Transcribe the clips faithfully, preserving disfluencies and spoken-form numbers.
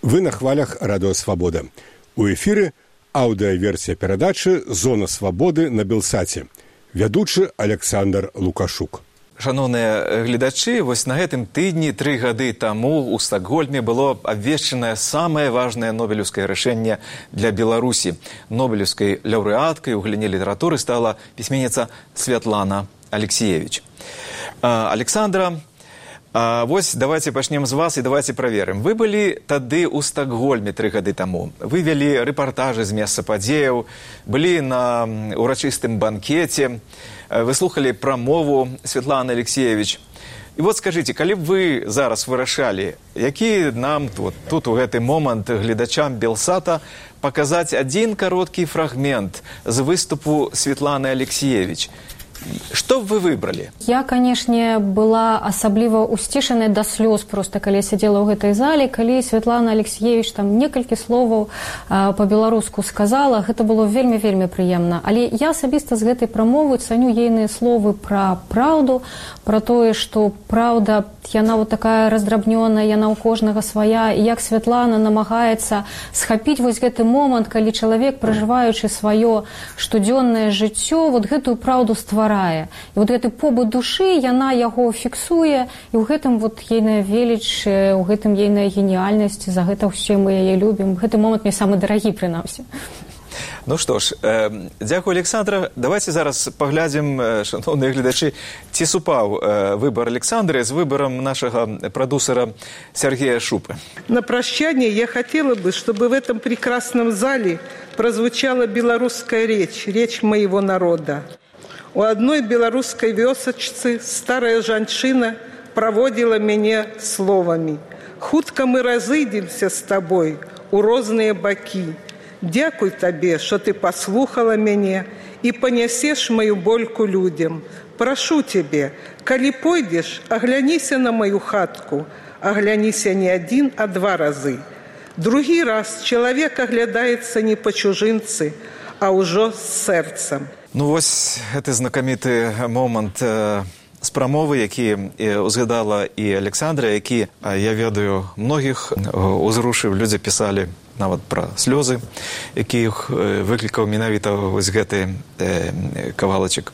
Вы на хвалях Радио Свобода. У эфіры аўдыаверсія перадачы «Зона свабоды» на Белсаце. Вядучы Александр Лукашук. Шановныя гледачы, вось на гэтым тыдні тры гады таму ў Стакгольме было абвешчанае самае важнае нобелеўскае рашэнне для Беларусі. Нобелеўскай лаўрэаткай у галіне літаратуры стала пісьменніца Святлана Алексіевіч. Александра, вось давайте пачнем з вас і давайте праверым. Вы былі тады ў Стакгольме тры гады таму. Вы вялі рэпартажы з месца падзеяў, былі на урачыстым банкеце, вы слухалі прамову Святланы Алексіевіч. І вот скажыце, калі б вы зараз вырашалі, які нам тут, тут у гэты момант гледачам Белсата паказаць адзін кароткі фрагмент з выступу Святланы Алексіевіч, што б вы выбралі? Я, канешне, была асабліва усцішаная да слёз проста, калі я сядзела ў гэтай зале, калі Святлана Алексіевіч там некалькі словаў а, па-беларуску сказала, гэта было вельмі-вельмі прыемна. Але я асабіста з гэтай прамовы цаню ейныя словы пра праўду, пра тое, што праўда, яна вот такая раздрабнёная, яна ў кожнага свая, і як Святлана намагаецца схапіць вось гэты момант, калі чалавек, пражываючы сваё штодзённае жыццё, вот гэтую праўду стварае. І вот гэты побыт душы, яна яго фіксуе, і ў гэтым вот ейная веліч, у гэтым ейная геніяльнасць, за гэта ўсе мы яе любім. Гэты момант мне самы дарагі, прынамсі. Ну што ж, э, дзякую, Александра. Давайте зараз паглядзім, э, шановныя гледачы, ці супаў э, выбор Александры з выбором нашего продюсера Сергея Шупы. На прощание я хотела бы, чтобы в этом прекрасном зале прозвучала белорусская речь, речь моего народа. У одной белорусской вёсачцы старая жанчына проводила меня словами: «Хутка мы разыдемся с тобой у розныя бакі. Дякуй табе, что ты послухала мяне и понесешь мою больку людям. Прошу тебе, калі пойдешь, огляніся на мою хатку, огляніся не один, а два разы. Другі раз человек оглядается не по чужинцы, а ўжо з сэрцам». Ну вось гэты знакаміты момант э, з прамовы, які э, узгадала і Александра, які, э, я ведаю, многіх э, узрушыў, людзі пісалі нават пра слёзы, якіх э, выклікаў менавіта вось гэты э, кавалачак.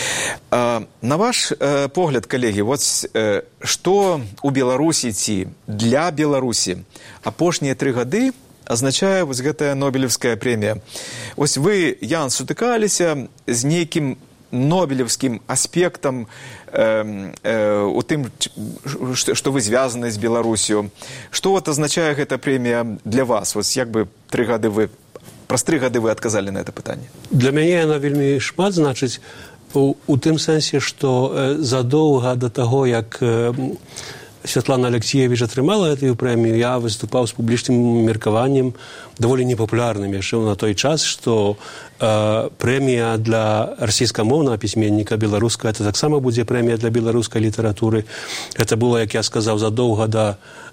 Э, на ваш э, погляд, калегі, вот э, што у Беларусі ці для Беларусі апошнія тры гады азначае вось гэтая нобелевская прэмія. Ось вы, Ян, сутыкаліся з нейкім нобелевскім аспектам э, э, у тым, што вы звязаны з Беларусю. Што вот азначае гэта прэмія для вас? Вось як бы тры гады вы, праз тры гады вы адказалі на гэта пытанне? Для мяне яна вельмі шмат значыць у, у тым сэнсе, што э, задоўга да таго, як э, Святлана Алексіевіч атрымала гэтую прэмію, я выступаў з публічным меркаваннем, даволі непапулярным яшчэ на той час, што э, прэмія для расійскамоўнага пісьменніка беларускага, это таксама будзе прэмія для беларускай літаратуры. Гэта было, як я сказаў, задоўга да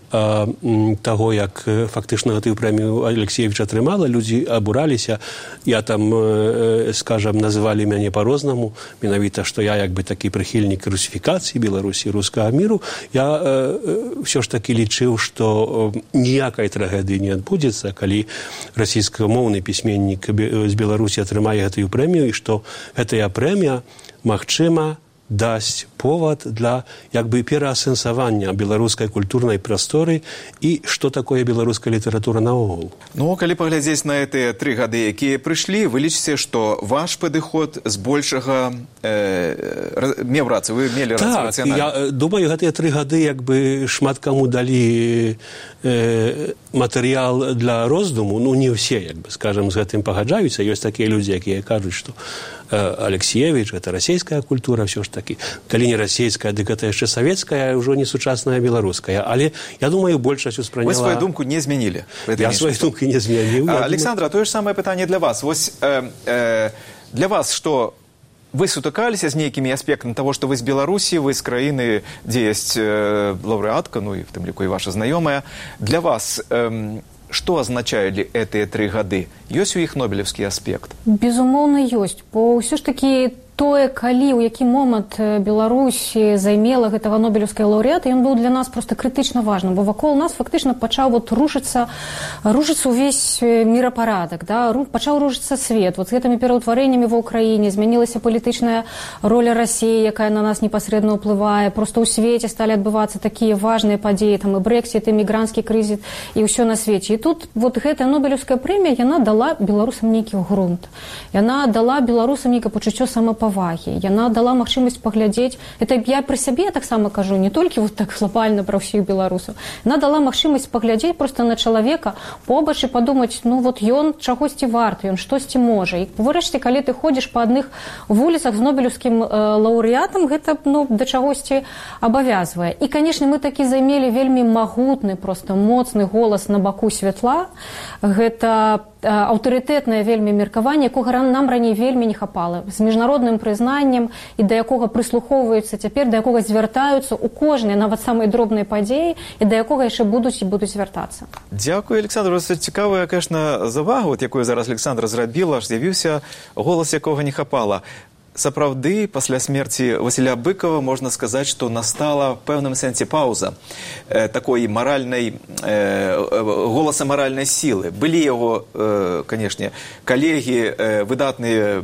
э, таго, як фактычна гэтую прэмію Алексіевіч атрымала, людзі абураліся, я там, э, скажам, называлі мяне па-рознаму, менавіта, што я як бы такі прыхільнік русіфікацыі Беларусі, рускага міру. Я э, ўсё ж такі лічыў, што ніякай трагедыі не адбудзецца, калі расійскамоўны пісьменнік з Беларусі атрымае гэтую прэмію, і што гэтая прэмія, магчыма, дасць повод для як бы пераасэнсавання беларускай культурнай прасторы і што такое беларуская літаратура наогул. Ну, калі паглядзець на гэтыя тры гады, якія прыйшлі, вы лічыце, што ваш падыход збольшага э, меў рацыю, вы мелі рацыю так, рацыянальна? Я думаю, гэтыя тры гады як бы шмат каму далі э, матэрыял для роздуму, ну не ўсе, як бы, скажам, з гэтым пагаджаюцца. Ёсць такія людзі, якія кажуць, што Алексіевіч, гэта расійская культура, ўсё ж такі. Калі не расійская, дык гэта яшчэ савецкая, ўжо не сучасная беларуская. Але, я думаю, большасць успрыняла... Вы сваю думку не змянілі. Я сваю думку не змянілі. Александра, тое ж самае пытанне для вас. Вось э, э, для вас, што вы сутыкаліся з нейкімі аспектамі таго, што вы з Беларусі, вы з краіны, дзе ёсць э, лаўрэатка, ну і в тым ліку і ваша знаёмая. Для вас... Э, Што азначалі гэтыя тры гады? Ёсць у іх нобелевскі аспект? Безумоўна, ёсць. Бо ўсё ж такі тое, калі, у які момант Беларусь займела гэтага нобелеўскага лаўрэата, ён быў для нас просто крытычна важным, бо вакол нас фактычна пачаў вот рушыцца, рушыцца ўвесь мірапарадак, да? Пачаў рушыцца свет. Вот з гэтымі пераўтварэннямі ва ўкраіне змянілася палітычная роля Расіі, якая на нас непасрэдна ўплывае. Просто ў свеце сталі адбывацца такія важныя падзеі, там і брэксіт, і мігранцкі крызіс, і ўсё на свеце. І тут вот гэтая нобелеўская прэмія, яна дала беларусам нейкі грунт. Яна дала беларусам нейкае пачуццё самапавагі. Яна дала магчымасць паглядзець, это я пры сябе таксама кажу, не толькі вот так глобальна пра ўсіх беларусаў. Яна дала магчымасць паглядзець просто на чалавека побач і падумаць, ну вот ён чагосьці варты, ён штосьці можа. І врэшце, калі ты ходзіш па адных вуліцах з нобелеўскім э, лаўрэатам, гэта ну, да чагосьці абавязвае. І, канешне, мы такі займелі вельмі магутны, просто моцны голас на баку святла. Гэта аўтарытэтнае вельмі меркаванне, якога нам раней вельмі не хапала, з міжнародным прызнаннем і да якога прыслухоўваюцца цяпер, да якога звяртаюцца ў кожнай, нават самай дробнай падзеі, і да якога яшчэ будуць і будуць звяртацца. Дзякую, Александр. Це цікавая, конечно, завага, от якую зараз Александра зрабіла, аж з'явіўся голас, якога не хапала. Сапраўды, пасля смерці Васіля Быкова можна сказаць, што настала в пэўным сэнсе паўза э, такой маральнай, э, голаса маральнай сілы. Былі яго, э, канешне, калегі, э, выдатныя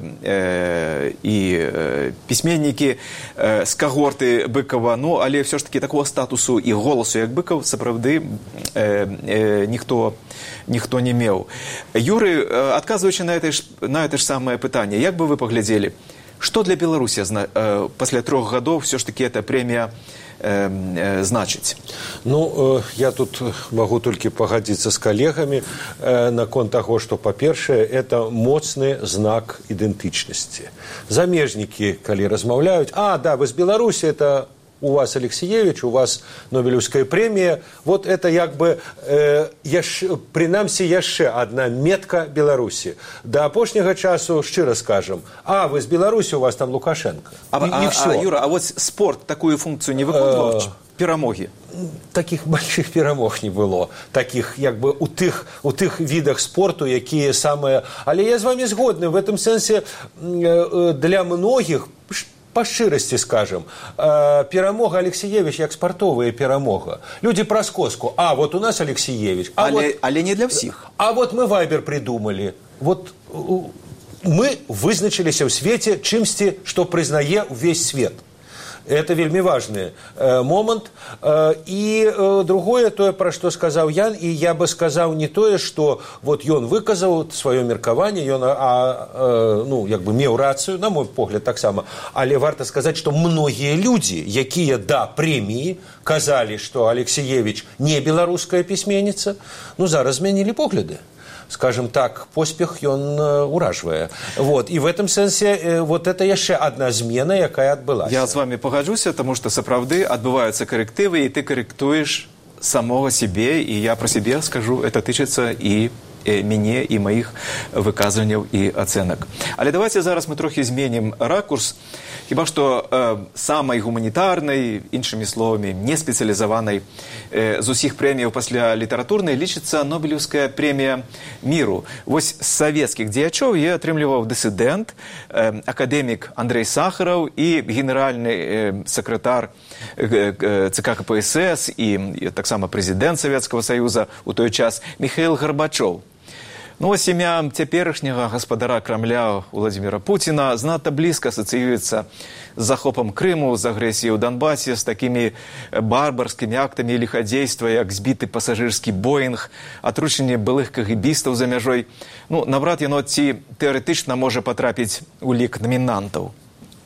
э, і э, пісьменнікі э, з кагорты Быкова, ну, але ўсё ж такі такого статусу і голасу, як Быков, сапраўды э, э, ніхто, ніхто не меў. Юры, э, адказваючы на гэта ж, на гэта ж самае пытанне, як бы вы паглядзелі, что для Беларуси э, после трех годов все ж таки эта премия э, э, значит? Ну, э, я тут могу только погодиться с коллегами э, на конт того, что, по-першее, это моцный знак идентичности. Замежники, коли размовляют, а, да, вы с Беларуси, это у вас Алексеевич, у вас Нобелевская премия, вот это як бы, э, яш, принамсі, яшчэ одна метка Беларуси. До апошняга часу, шчыра скажем, а, вы с Беларуси, у вас там Лукашенко. А, и, а, и все. А, Юра, а вот спорт такую функцию не выконывал? Перамоги? Таких больших перамог не было. Таких, як бы, у тых, у тых відах спорту, якія самыя... Але я з вами згодны. В этом сенсе для многих... По шчырасці скажем, э, перамога Алексеевич як спартовая перамога. Люди праз коску. А, вот у нас Алексеевич. А але, вот, але не для всех. А вот мы Вайбер придумали. Вот мы вызначились в свете чымсьці, что признае весь свет. Это вельмі важный э, момент. Э, и э, другое, тое, про что сказал Ян, и я бы сказал не тое, что вот ён выказал свое меркаванне, ён, а, э, ну, як бы меў рацию, на мой погляд, так само. Але варто сказать, что многие люди, якія да премии казали, что Алексеевич не беларуская письменница, ну, зараз змянілі погляды. Скажем так, поспех ён уражвае. Вот. І в этом сэнсе вот это яшчэ одна змена, якая адбылася. Я з вами пагаджуся, тому што сапраўды адбываюцца карэктывы, і ты карэктуеш самого себе, і я про себе скажу, это тычыцца і мяне, і маіх выказванняў і ацэнак. Але давайте зараз мы трохі зменім ракурс. Хіба што э, самай гуманітарнай, іншымі словамі, не спецыялізаванай э, з усіх прэміяў пасля літаратурнай лічыцца Нобелеўская прэмія міру. Вось з савецкіх дзеячоў я атрымліваў дысідэнт, э, акадэмік Андрэй Сахараў і генеральны э, сакратар э, э, ЦК КПСС і, і таксама прэзідэнт Савецкага Саюза у той час Міхаіл Гарбачоў. Ну, а сім'я цяперашняга гаспадара Крамля Владзіміра Пуціна знатна блізка асацыюецца з захопам Крыму, з агрэсіяй у Донбасе, з такімі барбарскімі актамі ліхадзейства, як збіты пасажырскі Боінг, атручэнне былых кагібістаў за мяжой. Ну, наўрад яно ці тэарэтычна можа патрапіць у лік намінантаў.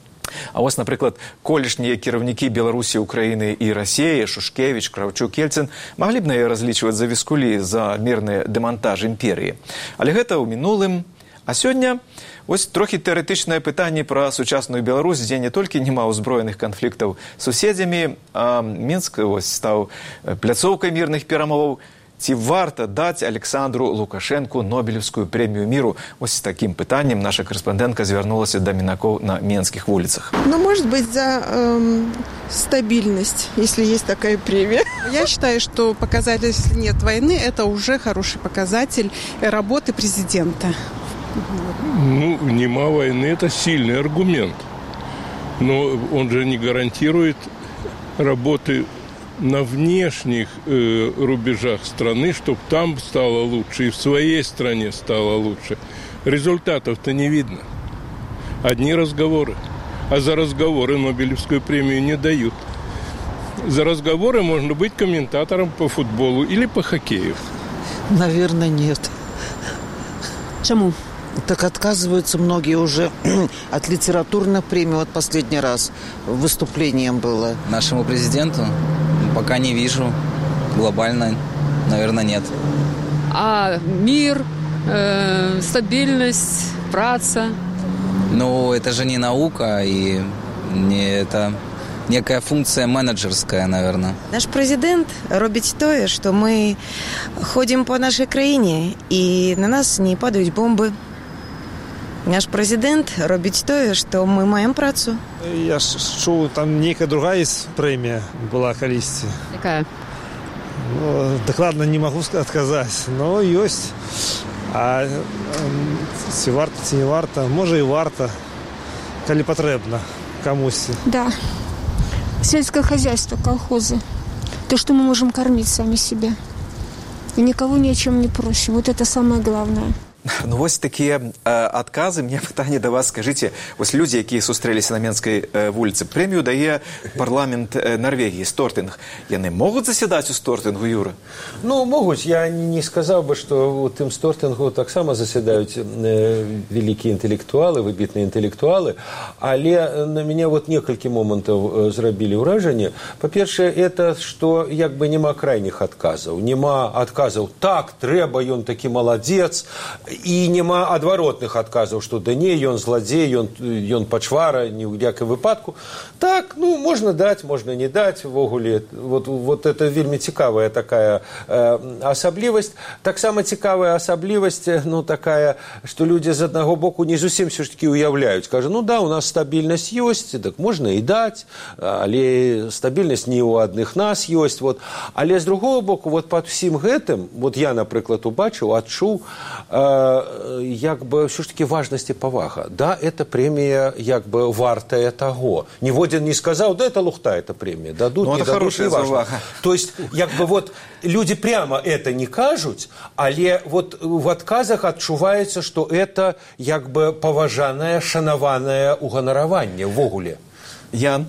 А вось, напрыклад, колішнія кіраўнікі Беларусі, Украіны і Расіі, Шушкевіч, Краўчук, Ельцын маглі б на яе разлічваць за віскулі за мірны дэмантаж імперіі. Але гэта ў мінулым. А сёння вось трохі тэарэтычнае пытанне пра сучасную Беларусь, дзе не толькі няма ўзброеных канфліктаў з суседзямі, а Мінск вось стаў пляцоўкай мірных перамоваў. Ці варта даць Александру Лукашенку Нобелевскую премию миру? Вот с таким питанием наша корреспондентка звернулась до Минаков на Менских улицах. Ну, может быть, за эм, стабильность, если есть такая премия. Я считаю, что показатель, если нет войны, это уже хороший показатель работы президента. Ну, нема войны – это сильный аргумент. Но он же не гарантирует работы на внешних э, рубежах страны, чтобы там стало лучше и в своей стране стало лучше. Результатов-то не видно. Одни разговоры. А за разговоры Нобелевскую премию не дают. За разговоры можно быть комментатором по футболу или по хоккею. Наверное, нет. Чему? Так отказываются многие уже от литературных премий. Вот последний раз выступлением было. Нашему президенту пока не вижу. Глобально, наверное, нет. А мир, э, стабильность, праца? Ну, это же не наука, и не это некая функция менеджерская, наверное. Наш президент робить тое, что мы ходим по нашей краине, и на нас не падают бомбы. Наш президент робить тое, что мы маем працу. Я шел, там некая другая премия была колись. Какая? Ну, докладно не могу отказать, но есть. А ці варта, ці не варта, може і варта, коли потрібно комусь. Да. Сельское хозяйство, колхозы. То, что мы можем кормить сами себя. И никого ни о чем не просим. Вот это самое главное. Ну, вось такія адказы. Мне пытанне да вас, скажыце, вось людзі, якія сустрэліся на Менскай вуліцы, прэмію дае парламент Норвегии, Стортинг. Яны могуць засядаць у Стортингу, Юра? Ну, могуць. Я не сказаў бы, што у тым Стортингу таксама засядаюць вялікія інтэлектуалы, выбітныя інтэлектуалы, але на мяне вот некалькі момантаў зрабілі ўражанне. Па-першае, это, што як бы няма крайніх адказаў. Няма адказаў, так, трэба, ён такі маладзец, і няма адваротных адказаў, што да не, ён зладзей, ён, ён пачвара, ні ў якім выпадку. Так, ну, можна даць, можна не даць, ввогуле. Вот, вот это вельмі цікавая такая э, асаблівасць. Таксама цікавая асаблівасць, ну, такая, што людзі з аднаго боку не зусім все ж таки уяўляюць. Кажа, ну да, у нас стабільнасць ёсць, так можна і даць, але стабільнасць не ў адных нас ёсць. Вот. Але з другого боку, вот пад усім гэтым, вот я, напрыклад, убачыў, адчуў, э, як бы все ж таки важность и повага. Да, эта премия як бы вартая того. Ніводзін не сказал, да, это лухта, эта премия. Дадут, ну, не это дадут, не важно. То есть, як бы вот люди прямо это не кажут, але вот в отказах адчуваецца, что это як бы паважанае, шанаванае уганараванне ввогуле. Ян?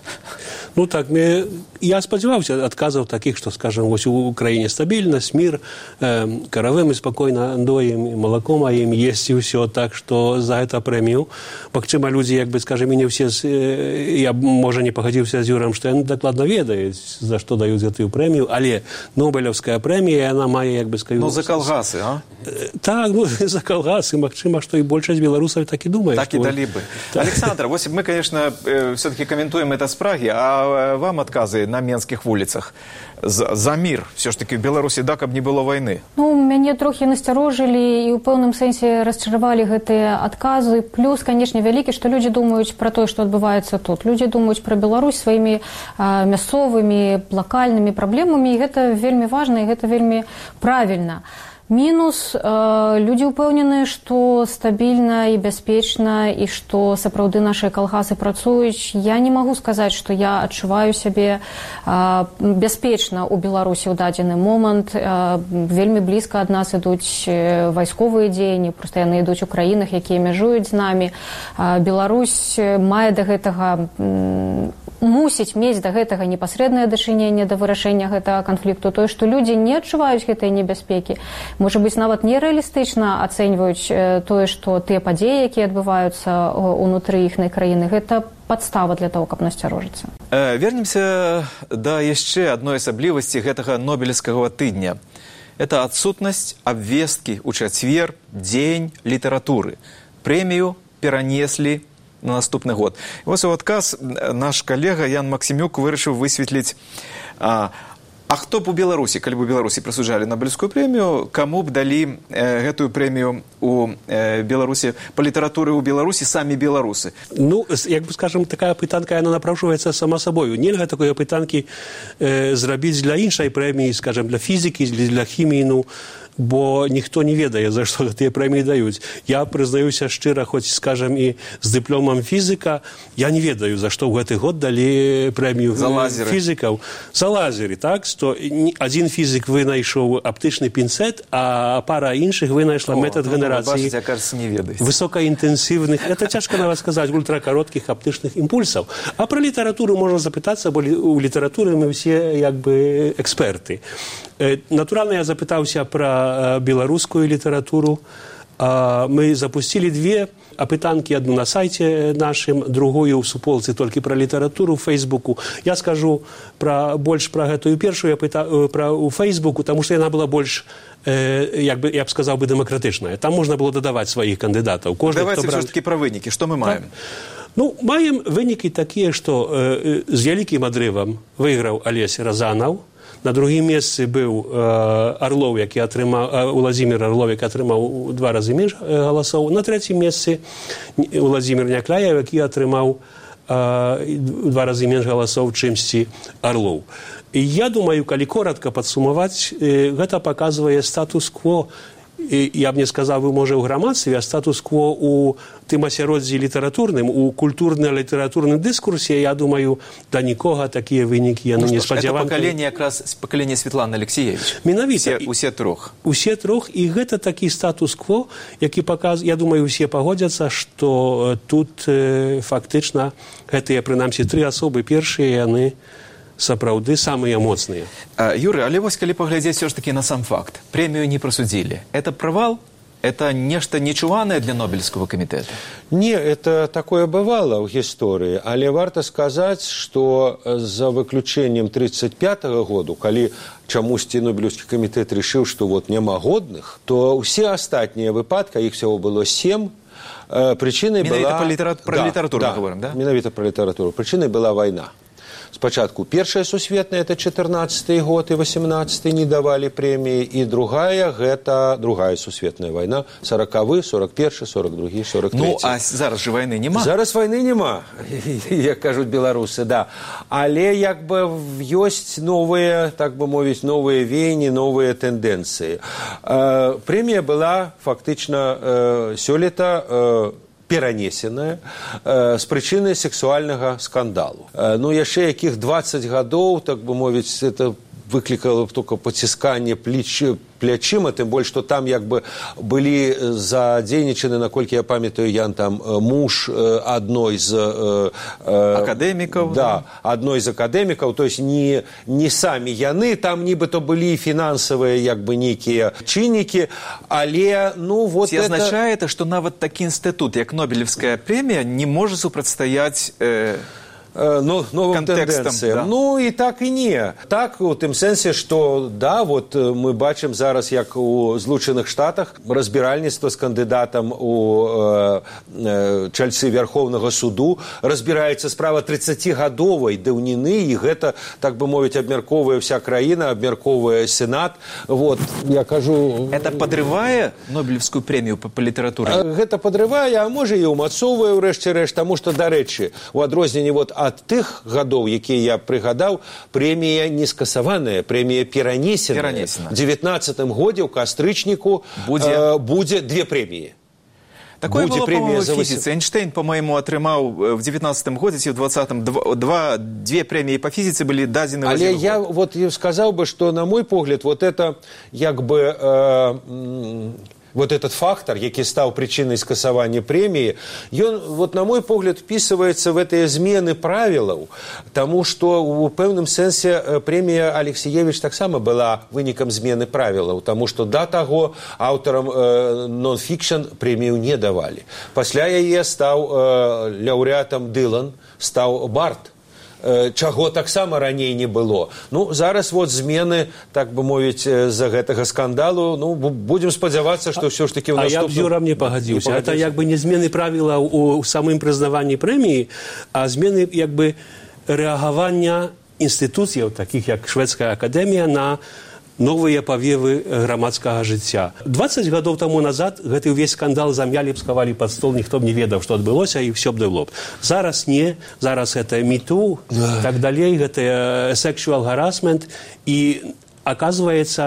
Ну так, мне, я спадзяваўся адказаў такіх, што, скажам, вось у краіне стабільнасць, мір, э, каравы мы спакойна доім, малако маім, есць і ўсё, так што за гэта прэмію. Магчыма, людзі, як бы, скажам, і не ўсе, э, я, можа, не пагадзіўся з Юрам, што яны дакладна ведаюць, за што даюць гэтую прэмію, але Нобелевская прэмія, яна мае, як бы, скажу... Ну, за калгасы, а? Э, так, ну, за калгасы, магчыма, што і большасць беларусаў так і думае. Так і далі бы. Так. Александр, вось мы, конечно, э, все-таки комментуем это с Праги, а вам адказы на менскіх вуліцах за, за мір, все ж таки в Беларусі, да, каб не было вайны? Ну, мяне трохі насцярожылі і ў пэўным сэнсе расчаравалі гэтыя адказы. Плюс, канешне, вялікі, што людзі думаюць пра тое, што адбываецца тут. Людзі думаюць пра Беларусь сваімі а, мясцовымі, лакальнымі праблемамі, і гэта вельмі важна, і гэта вельмі правільна. Мінус, э, людзі ўпэўненыя, што стабільна і бяспечна, і што сапраўды нашыя калгасы працуюць. Я не магу сказаць, што я адчуваю сябе э, бяспечна ў Беларусі ў дадзены момант. Э, вельмі блізка ад нас ідуць вайсковыя дзеянні, проста яны ідуць у краінах, якія мяжуюць з намі. Э, Беларусь мае да гэтага... М, мусіць мець да гэтага непасрэднае дачыненне да вырашэння гэтага канфлікту. Тое, што людзі не адчуваюць гэтыя небяспекі, можа быць, нават нерэалістычна ацэньваюць тое, што тыя падзеі, якія адбываюцца ўнутры іхнай краіны, гэта падстава для того, каб насцярожыцца. Э, вернемся да яшчэ адной асаблівасці гэтага нобелевскага тыдня. Это адсутнасць абвесткі ў чацвер, дзень літаратуры. Прэмію перанеслі на наступны год. І вось у адказ наш калега Ян Максімюк вырашыў высветліць, а, а хто б у Беларусі, калі б у Беларусі прысуджалі Нобелевскую прэмію, каму б далі э, гэтую прэмію у э, Беларусі, па літаратуры ў Беларусі самі беларусы? Ну, як бы, скажам, такая пытанка, яна напрашваецца сама сабою. Нельга такое пытанкі э, зрабіць для іншай прэміі, скажам, для фізікі, для хіміі, ну, бо ніхто не ведае, за што гэтыя прэміі даюць. Я прызнаюся шчыра, хоць, скажам, і з дыпломам фізіка, я не ведаю, за што ў гэты год далі прэмію фізікаў. За лазеры, так? Што адзін фізік вынайшоў аптычны пінцэт, а пара іншых вынайшла метад генерацыі высокаінтэнсіўных, это цяжка нават сказаць, ультракароткіх аптычных імпульсаў. А пра літаратуру можна запытацца, бо у літаратуры мы ўсе як бы эксперты. Натуральна, я запытаўся пра беларускую літаратуру. Мы запусцілі две апытанкі, адну на сайце нашым, другую ў суполцы толькі пра літаратуру ў Фейсбуку. Я скажу пра, больш пра гэтую першую ў Фейсбуку, таму што яна была больш, як бы, я б сказаў бы, дэмакратычная. Там можна было дадаваць сваіх кандыдатаў. Кожны, давайте брал... все-таки пра вынікі. Што мы маем? Ну, маем вынікі такія, што э, з вялікім адрывам выйграў Алесь Разанаў. На другім месцы быў э, Арлоў, які атрымаў, э, Уладзімір Арлоў, які атрымаў два разы менш э, галасоў. На трэцім месцы Уладзімір Някляев, які атрымаў э, два разы менш галасоў, чымсьці Арлоў. І я думаю, калі коратка падсумаваць, э, гэта паказвае статус-кво, і я б не сказаў бы, можа, ў грамадстве, а статус-кво у тым асяроддзі літаратурным, у культурна-літаратурным дыскурсе, я думаю, да нікога такія вынікі яны ну, не спадзяваныя. Это пакаленне якраз пакаленне Светланы Алексеевич. Менавіта. Усе, усе трох. Усе трох, і гэта такі статус-кво, які паказвае, я думаю, усе пагодзяцца, што тут э, фактычна гэтыя, прынамсі, тры асобы першыя, яны сапраўды самыя моцныя. Юры, але вось калі паглядзець все ж таки на сам факт. Прэмію не прасудзілі. Это правал? Это нешта нечуванае для Нобелевского комитета? Не, это такое бывало в истории. Але варта сказать, что за выключением тридцать пятого года, калі чамусьці Нобелевский комитет решил, что вот няма годных, то все остальные выпадки, их всего было семь, причиной была... Менавіта про да, литературу да, мы говорим, да? Менавіта про литературу. Причиной была война. Спочатку Первая сусветная, это четырнадцатый год и восемнадцатый не давали премии, и другая, это другая сусветная война, сороковый, сорок первый, сорок другой, сорок третий. Ну, а зараз же войны нема? Зараз войны нема, як кажут белорусы, да. Але як бы есть новые, так бы мовить, новые веяния, новые тенденции. Премия была фактично сёлета перанесеная э, з прычыны сексуальнага скандалу. Э, ну, яшчэ якіх двадцать гадоў, так бы мовіць, это выклікала только пацісканне плечи, плячыма, тым больш, што там як бы былі задзейнічаны, наколькі я памятаю, Ян там муж адной з э, э, акадэмікаў. Да, адной з акадэмікаў, то есть не, не самі яны, там нібыта былі фінансавыя як бы нейкія чыннікі, але ну вот ці это... азначае это, што нават такі інстытут, як Нобелевская прэмія, не можа супрацьстаяць э... Ну, новым тенденциям. Да. Ну, и так и не. Так, у тым сэнсе, что, да, вот мы бачым зараз, як у Злучаных Штатах, разбіральніцтва з кандыдатам у э, э, чальцы Верховнага суду, разбіраецца справа тридцатигадовай даўніны, і гэта, так бы мовіць, абмярковая вся краіна, абмярковая Сенат. Вот, я кажу... Это подрывае Нобелевскую премию по, по литературе? Гэта подрывае, а можа і ўмацоўвае, урэшце рэшт, таму што, дарэчы, у адрозненні вот ад тых гадоў, якія я прыгадаў, прэмія не скасаваная, прэмія перанесеная. Перанесена. В девятнадцатым годзе ў кастрычніку будзе, э, будзе две прэміі. Такое было, по-моему, в физице. Эйнштейн, по-моему, атрымаў в девятнадцатым годзе ці в двадцатым два, две премии по физице были дадзены в один Але я год. вот сказал бы, что, на мой погляд, вот это як бы... Э, вот этот фактор, які стаў причиной скасавання премии, ён, вот, на мой погляд, вписывается в эти змены правилов, тому что в пэўным сэнсе премия Алексеевич таксама была вынікам змены правилов, тому что до того авторам э, нон-фикшн премию не давали. Пасля яе стаў э, лаўрэатам Дылан, стаў Барт, чаго таксама раней не было. Ну, зараз вот змены, так бы мовіць, з-за гэтага скандалу, ну, будем спадзявацца, што ўсё ж таки ў наступным... А я б з Юрам не пагадзіўся. Это як бы не змены правіла ў самым прызнаванні прэміі, а змены як бы рэагавання інстытуцыяў, такіх як Шведская акадэмія, на новыя павевы грамадскага жыцця. двадцать гадоў таму назад гэты ўвесь скандал замялі б, схавалі пад стол, ніхто б не ведаў, што адбылося, і ўсё б было б. Зараз не, зараз гэта міту, так далей, гэта sexual harassment, і, аказваецца,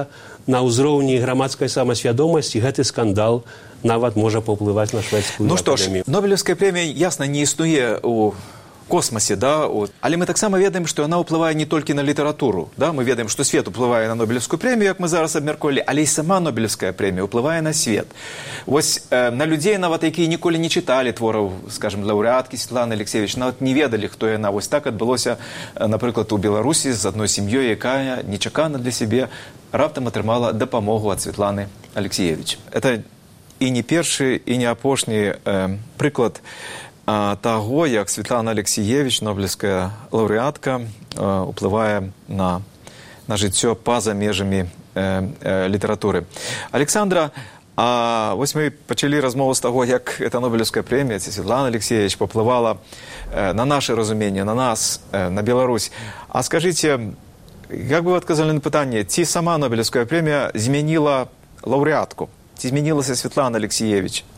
на ўзроўні грамадскай самасвядомасці гэты скандал нават можа паўплываць на шведскую ну што ж, акадэмію. Нобелевская прэмія ясна не існуе ў космосе, да, от. Але мы таксама ведаем, што яна ўплывае не толькі на літаратуру, да? Мы ведаем, што свет уплывае на Нобелевскую прэмію, як мы зараз абмяркоўвалі, але і сама Нобелевская прэмія уплывае на свет. Вось э, на людзей нават, якія ніколі не чыталі твораў, скажем, лаўрэаткі Светланы Алексіевіч, нават не ведалі, хто яна. Вось так адбылося, напрыклад, у Беларусі з адной сям'ёй, якая нечакана для сябе раптам атрымала дапамогу ад Светланы Алексіевіч. Это і не першы, і не апошні э, прыклад таго, як Светлана Алексіевіч, нобелевская лаўрэатка, уплывае на, на жыццё па-за межамі э, э, літаратуры. Александра, а вось мы пачалі размову з таго, як эта нобелевская прэмія, ці Светлана Алексіевіч паўплывала э, на наше разуменне, на нас, э, на Беларусь. А скажыце, як бы вы адказалі на пытанне, ці сама нобелевская прэмія змяніла лаўрэатку? Ці змянілася Светлана Алексіевіч?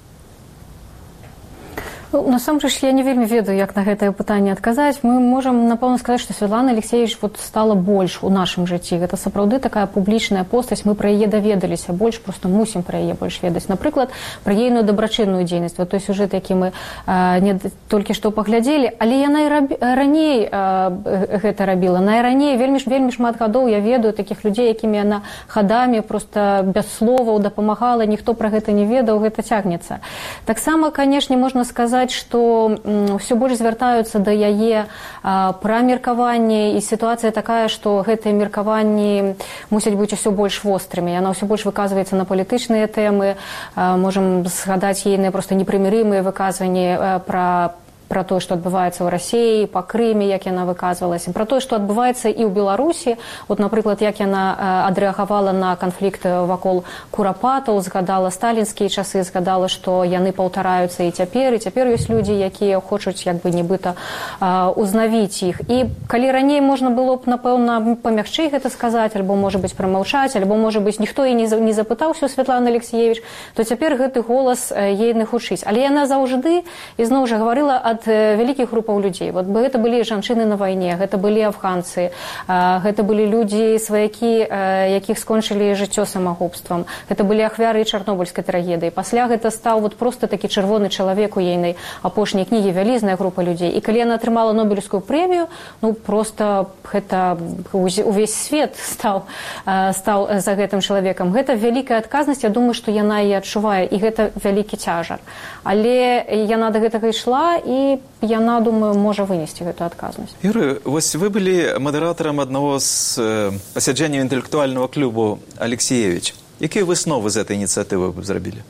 Ну, насамрэч, я не вельмі ведаю, як на гэтае пытанне адказаць. Мы можам, напэўна, сказаць, што Светлана Алексіевіч вот стала больш у нашым жыцці. Гэта сапраўды такая публічная постаць. Мы пра яе даведаліся больш, проста мусім пра яе больш ведаць. Напрыклад, пра ейную дабрачынную дзейнасць. Вот той сюжэт, які мы а, не толькі што паглядзелі, але яна і раб... раней а, гэта рабіла. Найраней вельмі, вельмі шмат гадоў я ведаю такіх людзей, якімі яна хадамі проста без словаў дапамагала, ніхто пра гэта не ведаў, гэта цягнецца. Таксама, канешне, можна сказаць, што ўсё больш звяртаюцца да яе пра меркаванне, і сітуацыя такая, што гэтыя меркаванні мусяць быць усё больш вострымі. Яна ўсё больш выказваецца на палітычныя тэмы. Можам згадаць ейныя проста непрымірымыя выказванні пра пра тое, што адбываецца ў Расіі, па Крыме, як яна выказвалася, пра тое, што адбываецца і ў Беларусі. От, напрыклад, як яна адрэагавала на канфлікт вакол курапатаў, згадала сталінскія часы, згадала, што яны паўтараюцца і цяпер, і цяпер ёсць людзі, якія хочуць як бы нібыта узнавіць іх. І калі раней можна было б, напэўна, памягчэй гэта сказаць, альбо, можа быць, прамаўчаць, альбо, можа быць, ніхто і не запытаўся у Светланы Алексіевіч, то цяпер гэты голас ейны хутчыць. Але яна заўжды, ізноў жа, гаварыла ад вялікіх групаў людзей. Вот гэта былі жанчыны на вайне, гэта былі афганцы, гэта былі людзі, сваякі, якіх скончылі жыццё самагубствам. Гэта былі ахвяры чарнобыльскай трагедыі. Пасля гэта стаў вот проста такі чырвоны чалавек у ейнай апошняй кнігі, вялізная група людзей. І калі яна атрымала Нобелевскую прэмію, ну проста гэта увесь свет стаў, стаў за гэтым чалавекам. Гэта вялікая адказнасць, я думаю, што яна і адчувае, і гэта вялікі цяжар. Але яна да гэтага ішла, і яна, думаю, можа вынесці гэту адказнасць. Юрый, вось вы былі мадэратарам аднаго з э, пасяджэнняў інтэлектуальнага клубу Алексіевіч. Якія высновы з этой ініцыятывы вы зрабілі?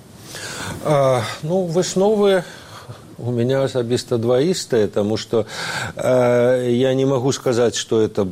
А, ну, высновы у меня особисто двоистые, потому что э, я не могу сказать, что это,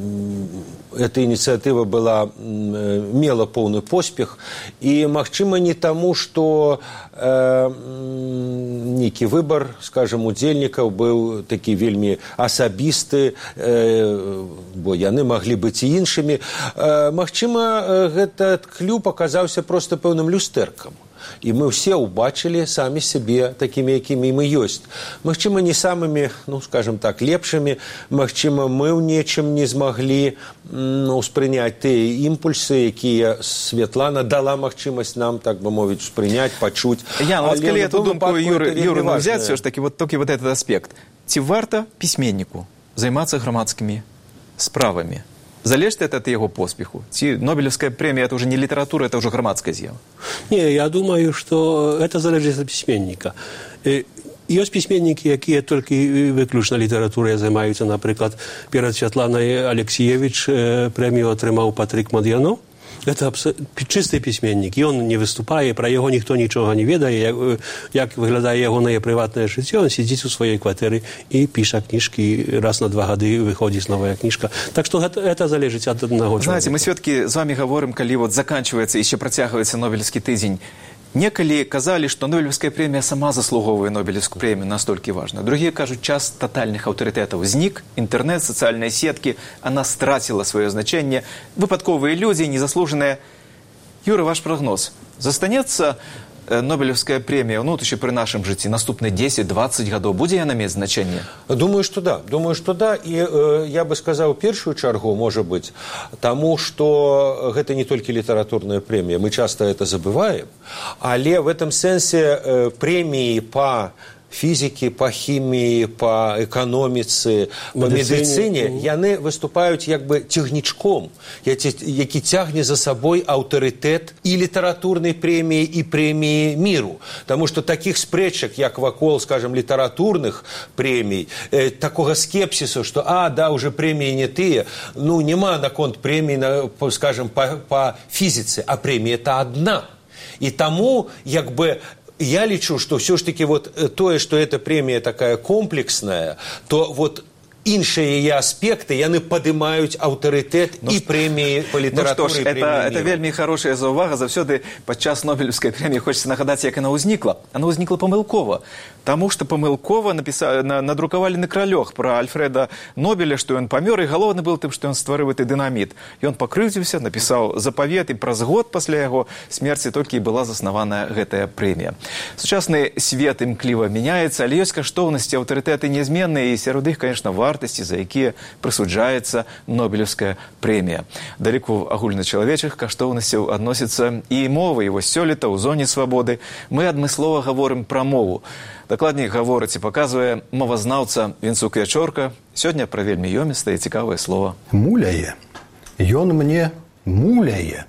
эта инициатива была, э, мела полный поспех, и, магчыма, не тому, что э, некий выбор, скажем, удзельнікаў был такі вельмі асабісты, э, бо яны маглі быць і іншымі. Э, магчыма, этот клуб оказаўся просто пэўным люстэркам. И мы все убачили сами себе такими, якими мы есть. Магчыма, не самыми, ну, скажем так, лепшими. Магчыма, мы в нечем не смогли, ну, успрынять те импульсы, якія Светлана дала магчымасць нам, так бы мовить, успрынять, почуть. Я, ну, вот коли эту думку Юры, Юры взять, все ж таки, вот только вот этот аспект. Ці варта письменнику займаться громадскими справами? Залежит это от его поспеху? Ці Нобелевская премия – это уже не литература, это уже громадская з'ява? Не, я думаю, что это залежит от письменника. Ёсць пісьменнікі, якія толькі выключна літаратурай займаюцца. Напрыклад, перад Святланай Алексіевіч прэмію атрымаў Патрик Мад'яно. Это чысты пісьменнік. Ён не выступае, пра яго ніхто нічога не ведае, як выглядае ягонае прыватнае жыццё. Ён сидзіць у сваёй кватэры і піша кніжкі. Раз на два гады выходзіць новая кніжка. Так што гэта, это залежыць ад аднаго чалавека. Знаете, мы сведкі з вами говорим, калі вот заканчивается, еще працягваецца Нобелевский тыдзень. Некалі казалі, што Нобелевская прэмія сама заслуговывае Нобелевскую прэмію, настолькі важна. Другие кажуць, час тотальных аўтарытэтаў знік, интернет, социальные сетки, она страцила свое значение. Выпадковые люди, незаслуженные. Юра, ваш прогноз. Застанецца Нобелевская премия, ну, еще при нашем житті, наступные десять-двадцать годов, будет она иметь значение? Думаю, что да. Думаю, что да. И э, я бы сказал, первую чергу, может быть, тому, что это не только литературная премия. Мы часто это забываем. Але в этом сенсе э, премии по фізікі, па хіміі, па эканоміцы, па медыцыне, яны выступаюць як бы цягнічком, які цягне за сабой аўтарытэт і літаратурнай прэміі, і прэміі міру. Таму што такіх спрэчак, як вакол, скажем, літаратурных прэмій, э, такога скепсісу, што, а, да, уже прэміі не тыя, ну, няма наконт прэміі, скажем, па, па фізіцы, а прэмія-то адна. І таму, як бы, я лічу, что все-таки вот то, что эта премия такая комплексная, то вот іншыя яе аспекты, яны падымаюць аўтарытэт ну, і прэміі па літаратуры. Ну што ж, это, это вельмі хорошая заўвага. Заўсёды падчас Нобелевскай прэміі хочется нагадаць, як яна ўзнікла. Она ўзнікла памылкова. Таму што памылкова напіса... надрукавалі на кралёх пра Альфреда Нобеля, што ён памёр, і галоўны был тым, што ён стварыў гэты дынаміт. Ён пакрыўдзіўся, напісаў запавет, і праз год пасля яго смерці толькі і была заснаваная гэтая прэмія. Сучасны свет імкліва мяняецца, але ёсць каштоўнасці, аўтарытэты нязменныя, і сярод іх, конечно, варта за якія прысуджаецца Нобелевская прэмія. Да ліку агульначалавечых каштоўнасцяў адносіцца і мова. І вось сёлета ў зоне свабоды мы адмыслова гаворым пра мову. Дакладней гаворыць і паказвае мовазнаўца Вінцук Ячорка. Сёння пра вельмі ёмістае і цікавае слова. Муляе. Ён мне муляе.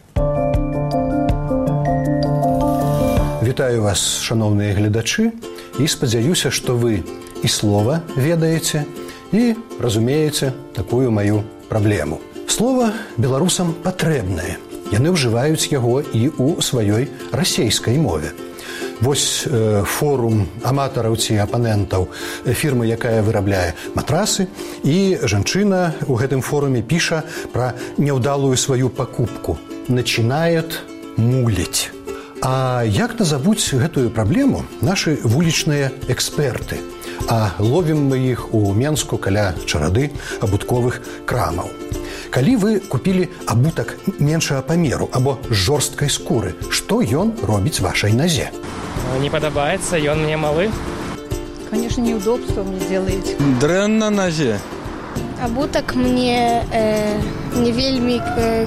Вітаю вас, шановныя гледачы, і спадзяюся, што вы і слова ведаеце, і разумееце такую маю праблему. Слова беларусам патрэбнае. Яны ўжываюць яго і ў сваёй расейскай мове. Вось э, форум аматараў ці апанентаў фірмы, якая вырабляе матрасы, і жанчына ў гэтым форуме піша пра няўдалую сваю пакупку. Начинает муліць. А як назавуць гэтую праблему нашы вулічныя эксперты? А ловім мы іх у Менску каля чарады абутковых крамаў. Калі вы купілі абутак меншага памеру або жорсткай скуры, што ён робіць вашай назе? Не падабаецца, ён мне малы. Конечно, неудобство мне делаете. Дрэнна назе. Абутак мне э, не вельмі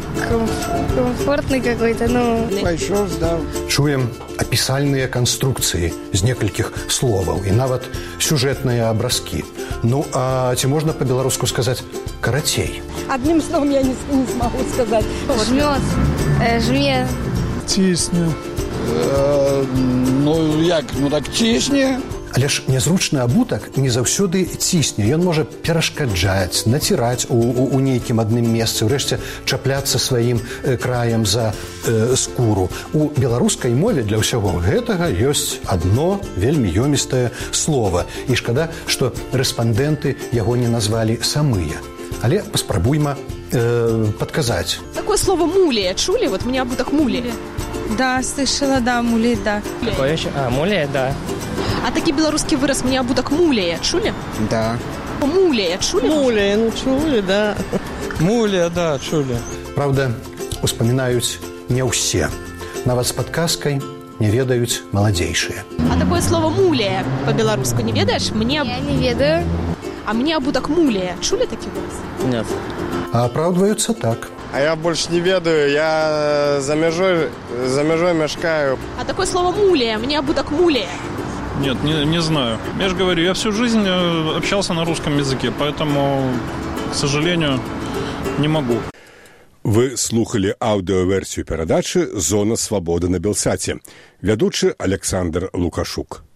комфортны какой-то, ну... Пайшоў, здаў. Чуем апісальныя канструкцыі з некалькіх словаў і нават сюжэтныя абразкі. Ну, а ці можна па-беларуску сказаць карацей? Одним словом я не, не смогу сказать. Жмёт, э, жме. Цісне. Э, ну, як? Ну, так цісне. Але ж нязручны абутак не заўсёды цісне. Ён можа перашкаджаць, націраць у, у, у нейкім адным месцы, урэшце чапляцца сваім э, краем за э, скуру. У беларускай мове для ўсяго гэтага ёсць адно вельмі ёмістае слова. І шкада, што рэспандэнты яго не назвалі самыя. Але паспрабуйма э, падказаць. Такое слово «мулия» чули? Вот мне абутак «мулия». Да, слышала, да, «мулия», да. Какое еще? А, «мулия», да. А такі беларускі выраз «мне абутак мулия» чули? Да. Мулия чули? Мулия, ну чули, да. Мулия, да, чули. Правда, успамінаюць не ўсе. Нават з падказкай не ведаюць маладзейшыя. А такое слово «мулия» по-беларуску не ведаешь? Мне... Я не ведаю. А мне абутак мулия. Чули такі выраз? Нет. А апраўдваюцца так. А я больше не ведаю, я за межой, за межой мешкаю. А такое слово «мулия», мне абутак мулия. Нет, не, не знаю. Я же говорю, я всю жизнь общался на русском языке, поэтому, к сожалению, не могу. Вы слухали аўдыёверсію перадачы «Зона свабоды» на Белсаце. Вядучы Александр Лукашук.